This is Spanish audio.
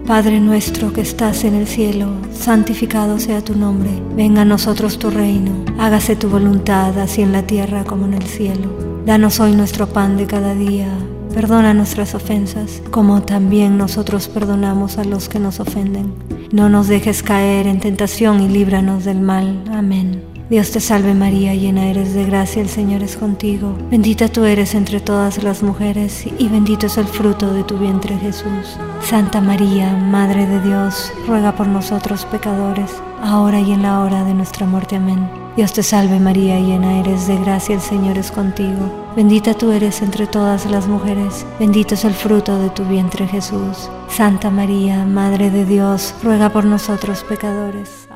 Padre nuestro que estás en el cielo, santificado sea tu nombre. Venga a nosotros tu reino. Hágase tu voluntad, así en la tierra como en el cielo. Danos hoy nuestro pan de cada día. Perdona nuestras ofensas, como también nosotros perdonamos a los que nos ofenden. No nos dejes caer en tentación y líbranos del mal. Amén. Dios te salve María, llena eres de gracia, el Señor es contigo. Bendita tú eres entre todas las mujeres, y bendito es el fruto de tu vientre Jesús. Santa María, Madre de Dios, ruega por nosotros pecadores, ahora y en la hora de nuestra muerte. Amén. Dios te salve María, llena eres de gracia, el Señor es contigo. Bendita tú eres entre todas las mujeres, bendito es el fruto de tu vientre Jesús. Santa María, Madre de Dios, ruega por nosotros pecadores,